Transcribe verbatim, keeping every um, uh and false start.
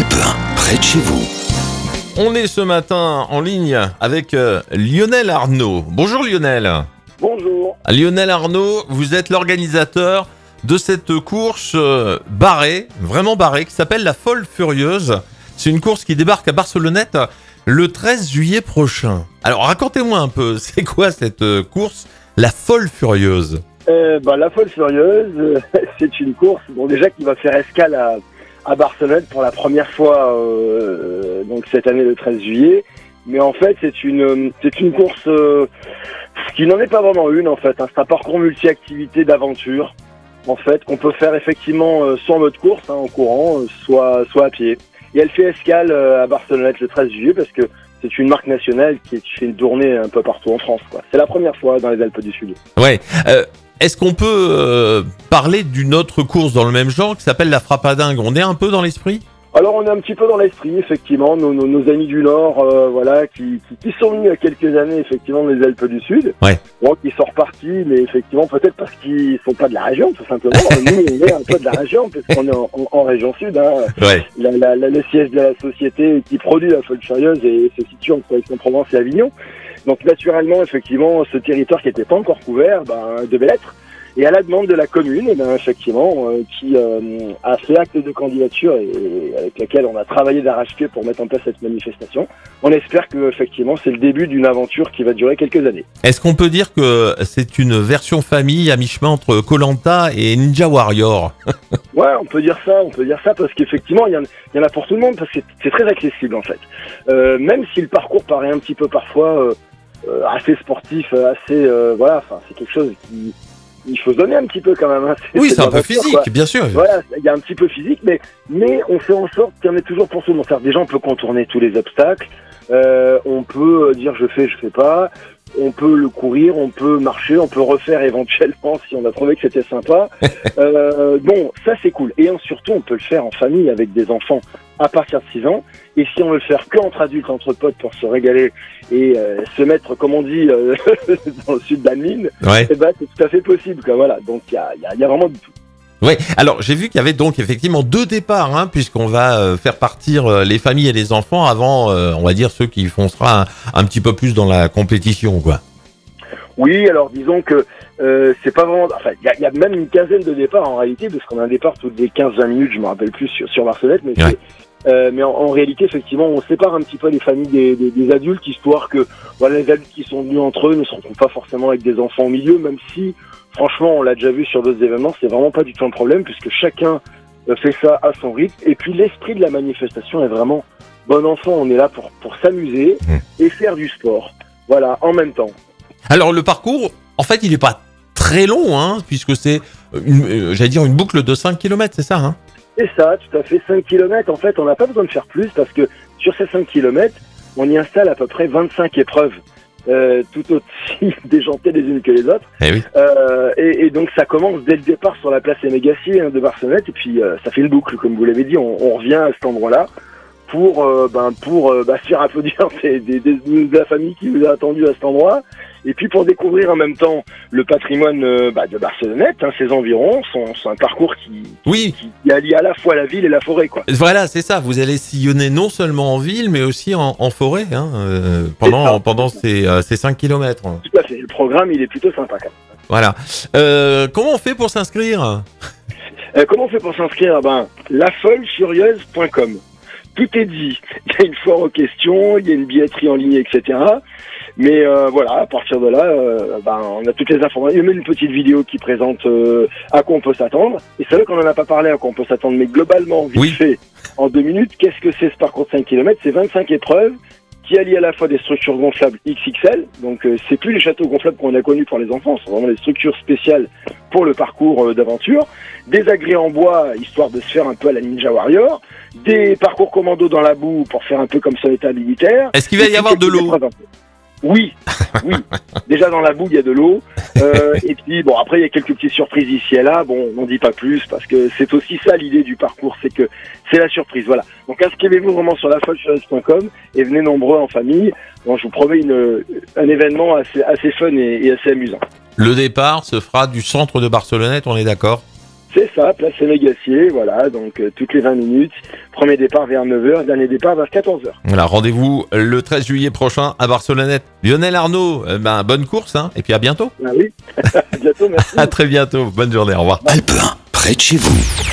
un, près de chez vous. On est ce matin en ligne avec euh, Lionel Arnaud. Bonjour Lionel. Bonjour. Lionel Arnaud, vous êtes l'organisateur de cette course euh, barrée, vraiment barrée, qui s'appelle la Folle Furieuse. C'est une course qui débarque à Barcelonnette le treize juillet prochain. Alors racontez-moi un peu, c'est quoi cette euh, course, la Folle Furieuse? euh, bah, La Folle Furieuse, euh, c'est une course bon, déjà qui va faire escale à, à Barcelonnette pour la première fois euh, donc cette année le treize juillet. Mais en fait, c'est une, c'est une course euh, qui n'en est pas vraiment une en fait. Hein. C'est un parcours multi-activités d'aventure en fait qu'on peut faire effectivement euh, soit en mode course, hein, en courant, euh, soit, soit à pied. Et elle fait escale euh, à Barcelonnette le treize juillet parce que c'est une marque nationale qui fait une tournée un peu partout en France, quoi. C'est la première fois dans les Alpes du Sud. Ouais. Euh, est-ce qu'on peut euh, parler d'une autre course dans le même genre qui s'appelle la Frappadingue? On est un peu dans l'esprit? Alors on est un petit peu dans l'esprit, effectivement, nos, nos, nos amis du Nord, euh, voilà, qui, qui, qui sont venus il y a quelques années, effectivement, dans les Alpes du Sud. Ouais. Bon, qui sont repartis, mais effectivement, peut-être parce qu'ils sont pas de la région, tout simplement. Nous, on est un peu de la région, parce qu'on est en, en, en région Sud. Hein. Ouais. La, la, la, le siège de la société qui produit la Folle Furieuse et se situe entre Aix-en-Provence et Avignon. Donc, naturellement, effectivement, ce territoire qui n'était pas encore couvert, ben, devait l'être. Et à la demande de la commune, eh bien, effectivement, euh, qui euh, a fait acte de candidature et, et avec laquelle on a travaillé d'arrache-pied pour mettre en place cette manifestation, on espère que effectivement c'est le début d'une aventure qui va durer quelques années. Est-ce qu'on peut dire que c'est une version famille à mi-chemin entre Koh-Lanta et Ninja Warrior? Ouais, on peut dire ça, on peut dire ça parce qu'effectivement il y, en, il y en a pour tout le monde parce que c'est très accessible en fait. Euh, même si le parcours paraît un petit peu parfois euh, euh, assez sportif, assez euh, voilà, enfin c'est quelque chose qui il faut se donner un petit peu quand même. Hein. C'est, oui, c'est, c'est un peu physique, quoi. Bien sûr. Voilà, il y a un petit peu physique, mais, mais on fait en sorte qu'il y en ait toujours pour tout le monde. C'est-à-dire, déjà, on peut contourner tous les obstacles. Euh, on peut dire je fais, je fais pas. On peut le courir, on peut marcher, on peut refaire éventuellement si on a trouvé que c'était sympa. euh, bon, ça c'est cool. Et surtout, on peut le faire en famille avec des enfants à partir de six ans. Et si on veut le faire qu'entre adultes, entre potes, pour se régaler et euh, se mettre, comme on dit, euh, dans le sud d'Annelines, ouais. eh ben, c'est tout à fait possible. Quoi. Voilà. Donc il y a, y, a, y a vraiment du tout. Oui, alors j'ai vu qu'il y avait donc effectivement deux départs, hein, puisqu'on va euh, faire partir euh, les familles et les enfants avant, euh, on va dire, ceux qui foncera un, un petit peu plus dans la compétition, quoi. Oui, alors disons que euh, c'est pas vraiment... Enfin, il y, y a même une quinzaine de départs en réalité, parce qu'on a un départ toutes les quinze vingt minutes, je me rappelle plus, sur, sur Barcelonnette, mais, ouais. euh, mais en, en réalité, effectivement, on sépare un petit peu les familles des, des, des adultes, histoire que voilà, les adultes qui sont venus entre eux ne se retrouvent pas forcément avec des enfants au milieu, même si... Franchement, on l'a déjà vu sur d'autres événements, c'est vraiment pas du tout un problème puisque chacun fait ça à son rythme. Et puis l'esprit de la manifestation est vraiment bon enfant, on est là pour, pour s'amuser mmh. et faire du sport. Voilà, en même temps. Alors le parcours, en fait, il est pas très long, hein, puisque c'est, une, euh, j'allais dire, une boucle de cinq kilomètres, c'est ça, hein? C'est ça, tout à fait. cinq kilomètres, en fait, on n'a pas besoin de faire plus parce que sur ces cinq kilomètres, on y installe à peu près vingt-cinq épreuves. Euh, tout aussi déjantées les unes que les autres. Eh oui. euh, et, et donc ça commence dès le départ sur la place Émégassier hein, de Barcelonnette et puis euh, ça fait une boucle comme vous l'avez dit. On, on revient à cet endroit-là pour euh, ben pour euh, bah, se faire applaudir des, des, des, de la famille qui nous a attendu à cet endroit et puis pour découvrir en même temps le patrimoine euh, bah, de Barcelonnette, hein, ses environs. Son, c'est un parcours qui, oui. qui, qui allie à la fois la ville et la forêt, quoi. Voilà, c'est ça. Vous allez sillonner non seulement en ville, mais aussi en, en forêt hein, euh, pendant pendant ces, euh, ces cinq kilomètres. Tout à fait. Le programme, il est plutôt sympa, quand même. Voilà. Euh, comment on fait pour s'inscrire? euh, Comment on fait pour s'inscrire? Ben, la folle furieuse point com. Tout est dit. Il y a une foire aux questions, il y a une billetterie en ligne, et cetera. Mais euh, voilà, à partir de là, euh, ben, on a toutes les informations. Il y a même une petite vidéo qui présente euh, à quoi on peut s'attendre. Et c'est vrai qu'on n'en a pas parlé à quoi on peut s'attendre, mais globalement, vite oui. fait, en deux minutes, qu'est-ce que c'est ce parcours de cinq kilomètres? C'est vingt-cinq épreuves qui allient à la fois des structures gonflables X X L, donc euh, c'est plus les châteaux gonflables qu'on a connus pour les enfants, c'est vraiment des structures spéciales pour le parcours euh, d'aventure, des agrès en bois, histoire de se faire un peu à la Ninja Warrior, des parcours commando dans la boue pour faire un peu comme son état militaire. Est-ce qu'il va y avoir de l'eau? Oui, oui. Déjà dans la boue, il y a de l'eau. Euh, et puis, bon, après, il y a quelques petites surprises ici et là. Bon, on n'en dit pas plus parce que c'est aussi ça l'idée du parcours, c'est que c'est la surprise. Voilà. Donc, inscrivez-vous vraiment sur la folle furieuse point com et venez nombreux en famille. Bon, je vous promets une, un événement assez, assez fun et, et assez amusant. Le départ se fera du centre de Barcelonnette, on est d'accord? C'est ça, place Sénégassier, voilà, donc euh, toutes les vingt minutes. Premier départ vers neuf heures, dernier départ vers quatorze heures. Voilà, rendez-vous le treize juillet prochain à Barcelonnette. Lionel Arnaud, euh, ben, bonne course, hein, et puis à bientôt. Ah oui, à bientôt, merci. À très bientôt, bonne journée, au revoir. Alpe un, près de chez vous.